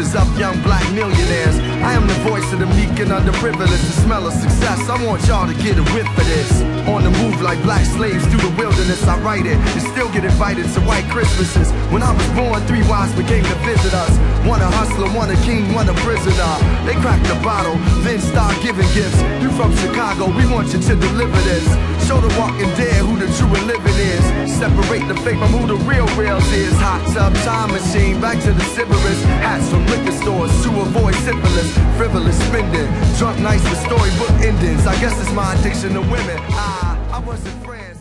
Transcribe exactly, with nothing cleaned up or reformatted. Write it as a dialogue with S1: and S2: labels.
S1: pictures of young black millionaires. I am the voice of the meek and underprivileged. The smell of success, I want y'all to get a whiff of this. On the move like black slaves through the wilderness, I write it and still get invited to white Christmases. When I was born, three wives became to visit us. One a hustler, one a king, one a prisoner. They cracked the bottle, then start giving gifts. You from Chicago, we want you to deliver this. Show the walking dead who the true and living is. Separate the fake from who the real reals is. Hot tub time machine, back to the Sybaris. Hats from liquor stores to avoid syphilis. Frivolous spending, drunk nights with storybook endings. I guess it's my addiction to women. I, I wasn't friends.